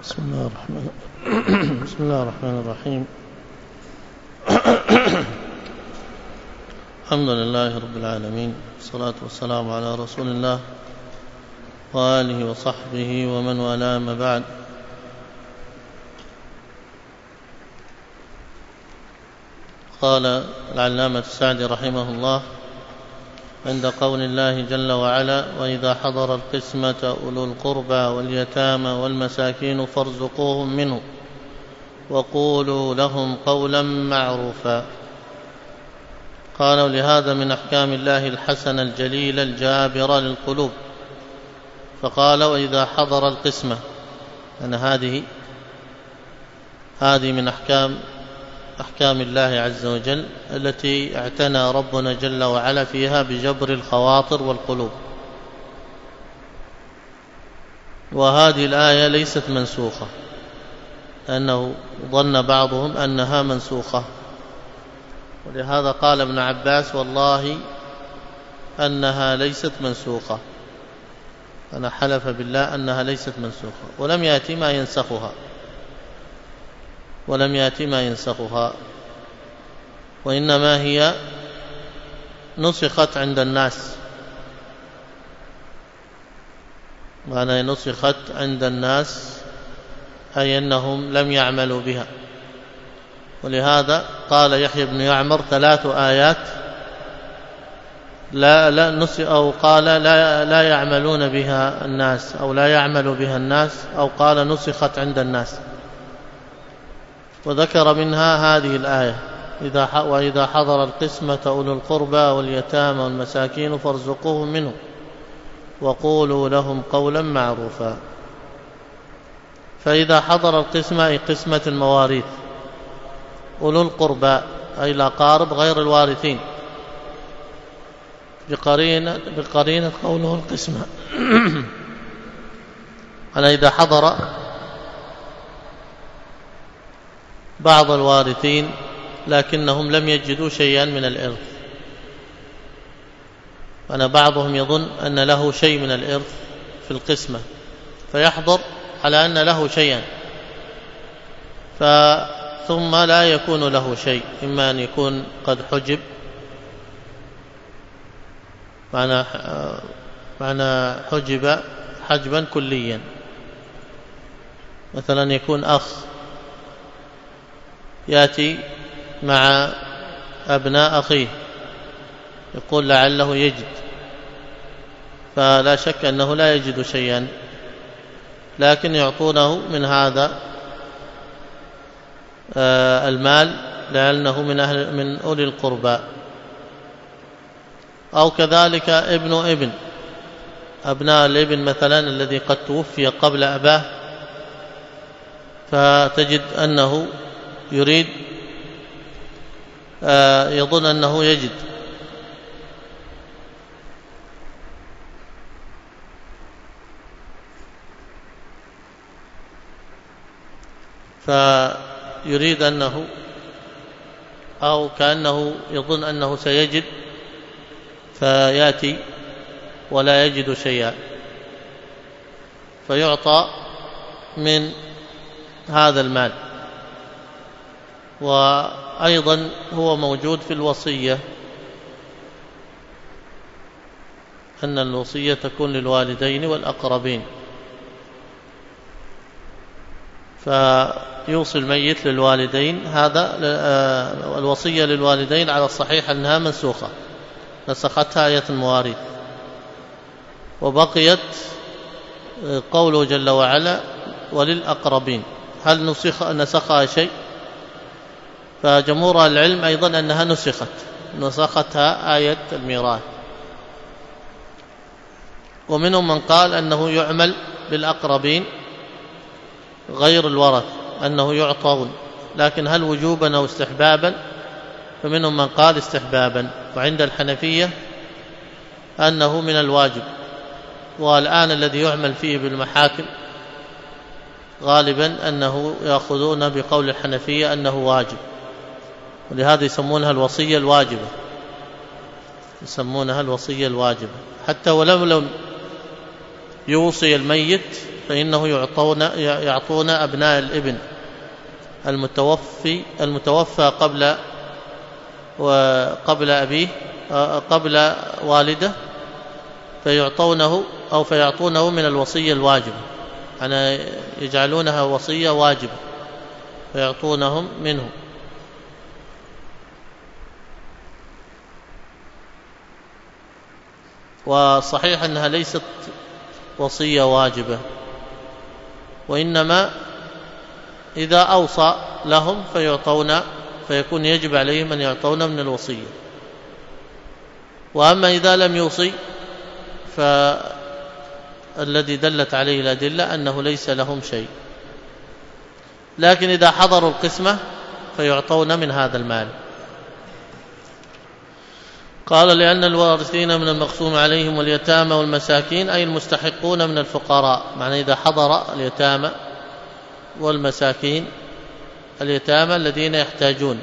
بسم الله الرحمن الرحيم. الحمد لله رب العالمين، والصلاة والسلام على رسول الله وآله وصحبه ومن والاه، ما بعد. قال العلامة السعدي رحمه الله عند قول الله جل وعلا: وإذا حضر القسمة أولو القربى واليتامى والمساكين فارزقوهم منه وقولوا لهم قولا معروفا. قالوا: لهذا من أحكام الله الحسنة الجليلة الجابرة للقلوب. فقال: وإذا حضر القسمة، أن هذه من أحكام الله عز وجل التي اعتنى ربنا جل وعلا فيها بجبر الخواطر والقلوب. وهذه الآية ليست منسوخة، لأنه ظن بعضهم أنها منسوخة، ولهذا قال ابن عباس: والله أنها ليست منسوخة، أنا حلف بالله أنها ليست منسوخة، ولم يأتي ما ينسخها، وإنما هي نسخت عند الناس. معنى نسخت عند الناس أي أنهم لم يعملوا بها. ولهذا قال يحيى بن يعمر: 3 آيات لا يعملون بها الناس، أو لا يعمل بها الناس، أو قال نسخت عند الناس. وذكر منها هذه الآية: وإذا حضر القسمة أولو القربى واليتامى والمساكين فارزقوهم منه وقولوا لهم قولا معروفا. فإذا حضر القسمة أي قسمة المواريث، أولو القربى أي الأقارب غير الوارثين، بقرينة قوله القسمة. أنا إذا حضر بعض الوارثين لكنهم لم يجدوا شيئا من الإرث، وأنا بعضهم يظن أن له شيء من الإرث في القسمة فيحضر على أن له شيئا، ثم لا يكون له شيء، إما أن يكون قد حجب، معنى حجب حجبا كليا، مثلا يكون أخ يأتي مع أبناء أخيه يقول لعله يجد، فلا شك أنه لا يجد شيئا، لكن يعطونه من هذا المال لأنه من أولي القربى. أو كذلك أبناء الابن مثلا الذي قد توفي قبل أباه، فتجد أنه يريد يظن أنه يجد، فيريد أنه أو كأنه يظن أنه سيجد، فيأتي ولا يجد شيئا، فيعطى من هذا المال. وأيضا هو موجود في الوصية، أن الوصية تكون للوالدين والأقربين، فيوصي الميت للوالدين. هذا الوصية للوالدين على الصحيح أنها منسوخة، نسختها آية المواريث، وبقيت قوله جل وعلا: وللأقربين. هل نسخها شيء؟ فجمهور العلم أيضا أنها نسختها آية الميراث. ومنهم من قال أنه يعمل بالأقربين غير الورث، أنه يعطون، لكن هل وجوبا أو استحبابا؟ فمنهم من قال استحبابا، وعند الحنفية أنه من الواجب. والآن الذي يعمل فيه بالمحاكم غالبا أنه يأخذون بقول الحنفية أنه واجب، ولهذا يسمونها الوصية الواجبة، حتى ولو لم يوصي الميت فإنه يعطون أبناء الابن المتوفى قبل أبيه قبل والده، فيعطونه من الوصية الواجبة، يعني يجعلونها وصية واجبة فيعطونهم منه. وصحيح أنها ليست وصية واجبة، وإنما إذا أوصى لهم فيكون يجب عليهم أن يعطون من الوصية. وأما إذا لم يوصي فالذي دلت عليه الأدلة أنه ليس لهم شيء، لكن إذا حضروا القسمة فيعطون من هذا المال. قال لأن الوارثين من المقسوم عليهم واليتامى والمساكين أي المستحقون من الفقراء، معنى إذا حضر اليتامى والمساكين، اليتامى الذين يحتاجون،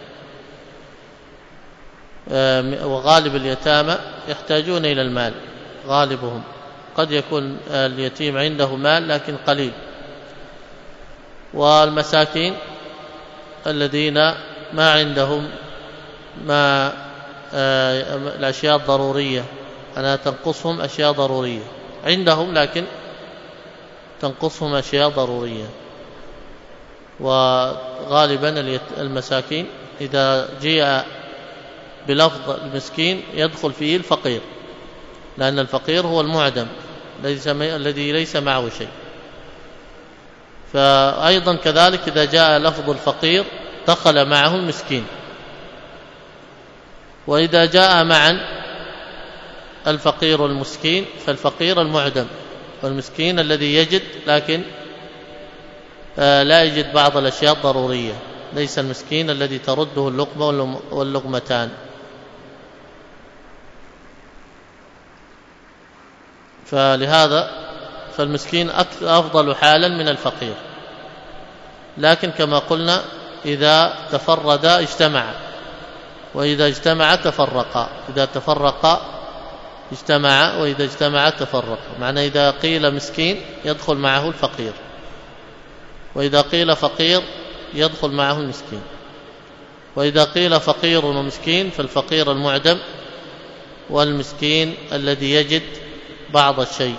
وغالب اليتامى يحتاجون إلى المال، غالبهم قد يكون اليتيم عنده مال لكن قليل، والمساكين الذين ما عندهم الأشياء الضرورية، أنا تنقصهم أشياء ضرورية، عندهم لكن تنقصهم أشياء ضرورية. وغالبا المساكين إذا جاء بلفظ المسكين يدخل فيه الفقير، لأن الفقير هو المعدم الذي ليس معه شيء. فأيضا كذلك إذا جاء لفظ الفقير دخل معه المسكين. وإذا جاء معا الفقير والمسكين فالفقير المعدم، والمسكين الذي يجد لكن لا يجد بعض الأشياء الضرورية، ليس المسكين الذي ترده اللقمة واللقمتان. فلهذا فالمسكين أفضل حالا من الفقير، لكن كما قلنا إذا تفردا اجتمعا، وإذا اجتمعا تفرقا، إذا تفرقا اجتمعا وإذا اجتمعا تفرقا، معنى إذا قيل مسكين يدخل معه الفقير، وإذا قيل فقير يدخل معه المسكين، وإذا قيل فقير ومسكين فالفقير المعدم والمسكين الذي يجد بعض الشيء.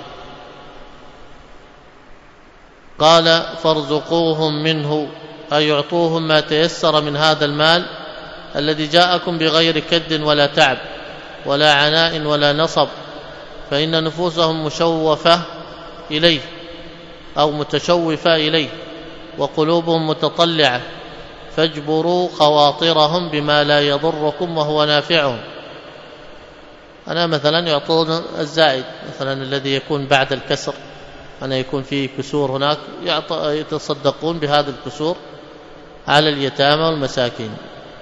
قال فارزقوهم منه أي يعطوهم ما تيسر من هذا المال الذي جاءكم بغير كد ولا تعب ولا عناء ولا نصب، فإن نفوسهم مشوفة إليه أو متشوفة إليه، وقلوبهم متطلعة، فاجبروا خواطرهم بما لا يضركم وهو نافعهم. أنا مثلا يعطون الزائد، مثلا الذي يكون بعد الكسر، أنا يكون فيه كسور هناك، يتصدقون بهذا الكسور على اليتامى والمساكين.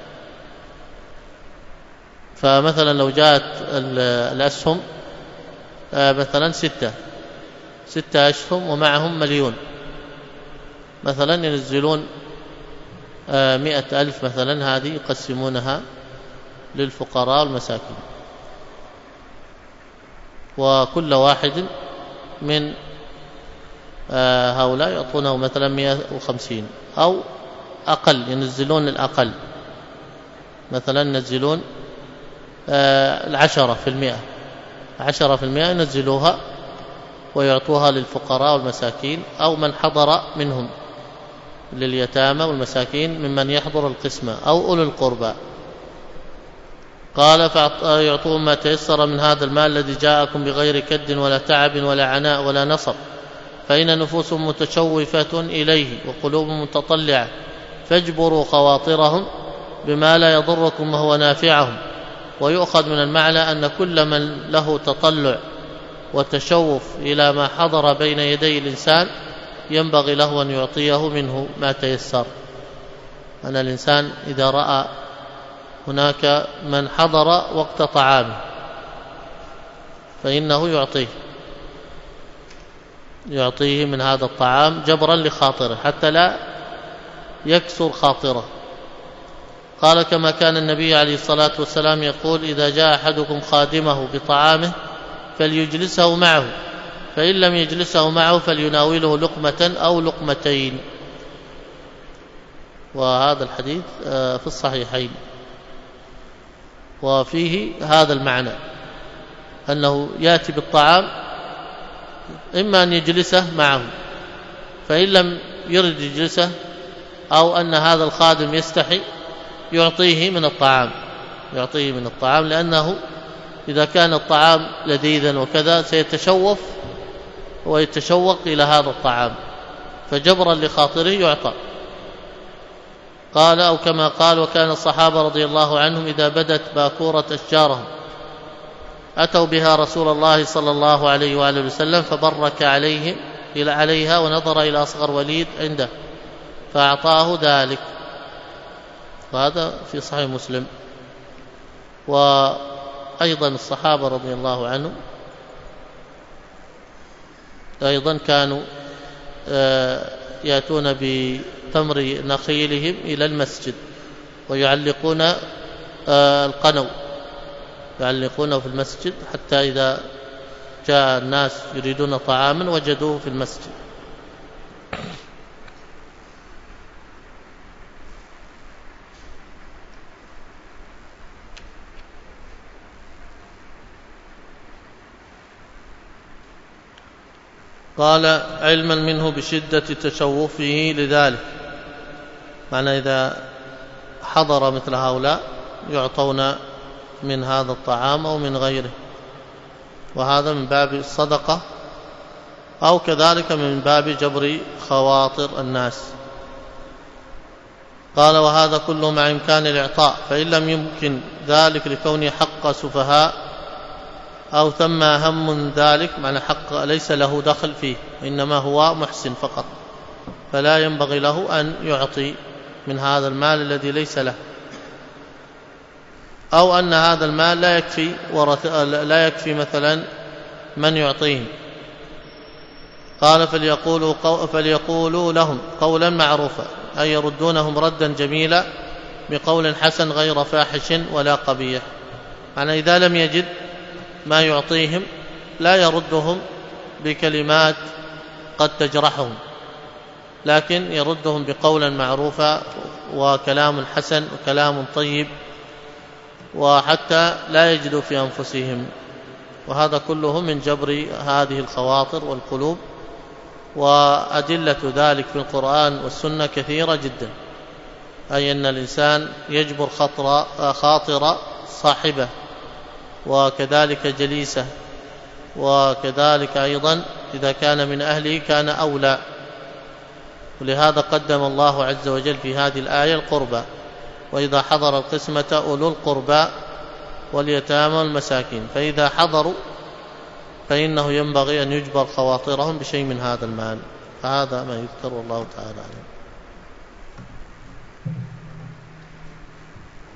فمثلا لو جاءت الأسهم مثلا 6 أسهم ومعهم 1,000,000 مثلا، ينزلون 100,000 مثلا، هذه يقسمونها للفقراء والمساكين، وكل واحد من هؤلاء يعطونه مثلا 150 أو أقل، ينزلون الأقل، مثلا ينزلون 10%، 10% ينزلوها ويعطوها للفقراء والمساكين أو من حضر منهم، لليتامى والمساكين ممن يحضر القسمة أو أولو القربى. قال فيعطوهم ما تيسر من هذا المال الذي جاءكم بغير كد ولا تعب ولا عناء ولا نصب، فإن نفوسهم متشوفة إليه وقلوبهم متطلعة، فاجبروا خواطرهم بما لا يضركم وهو نافعهم. ويؤخذ من المعنى أن كل من له تطلع وتشوف إلى ما حضر بين يدي الإنسان ينبغي له أن يعطيه منه ما تيسر. أن الإنسان إذا رأى هناك من حضر وقت طعامه فإنه يعطيه من هذا الطعام جبرا لخاطره حتى لا يكسر خاطره. قال كما كان النبي عليه الصلاة والسلام يقول إذا جاء أحدكم خادمه بطعامه فليجلسه معه فإن لم يجلسه معه فليناوله لقمة أو لقمتين. وهذا الحديث في الصحيحين، وفيه هذا المعنى أنه يأتي بالطعام، إما أن يجلسه معه، فإن لم يرد يجلسه أو أن هذا الخادم يستحي يعطيه من الطعام، لأنه إذا كان الطعام لذيذا وكذا سيتشوف ويتشوق إلى هذا الطعام، فجبرا لخاطره يعطى. قال أو كما قال: وكان الصحابة رضي الله عنهم إذا بدت باكورة أشجارهم أتوا بها رسول الله صلى الله عليه وآله وسلم فبرك عليها ونظر إلى أصغر وليد عنده فأعطاه ذلك. وهذا في صحيح مسلم. وأيضا الصحابة رضي الله عنهم أيضا كانوا يأتون بتمر نخيلهم إلى المسجد ويعلقون القنو، يعلقونه في المسجد حتى إذا جاء الناس يريدون طعاما وجدوه في المسجد. قال: علما منه بشدة تشوفه لذلك، معنى إذا حضر مثل هؤلاء يعطون من هذا الطعام أو من غيره، وهذا من باب الصدقة أو كذلك من باب جبر خواطر الناس. قال: وهذا كله مع إمكان الإعطاء، فإن لم يمكن ذلك لكونه حق سفهاء أو ثم هم من ذلك، معنى حق ليس له دخل فيه إنما هو محسن فقط، فلا ينبغي له أن يعطي من هذا المال الذي ليس له، أو أن هذا المال لا يكفي مثلا من يعطيه. قال: فليقولوا لهم قولا معروفا، أي يردونهم ردا جميلا بقول حسن غير فاحش ولا قبيح. معنى إذا لم يجد ما يعطيهم لا يردهم بكلمات قد تجرحهم، لكن يردهم بقولا معروفا وكلام حسن وكلام طيب، وحتى لا يجدوا في أنفسهم. وهذا كله من جبر هذه الخواطر والقلوب، وأدلة ذلك في القرآن والسنة كثيرة جدا، أي أن الإنسان يجبر خاطر صاحبه وكذلك جليسه، وكذلك أيضا إذا كان من أهله كان أولى. ولهذا قدم الله عز وجل في هذه الآية القربى: وإذا حضر القسمة أولو القربى واليتامى والمساكين. فإذا حضروا فإنه ينبغي أن يجبر خواطرهم بشيء من هذا المال. فهذا ما يذكر، والله تعالى عنه.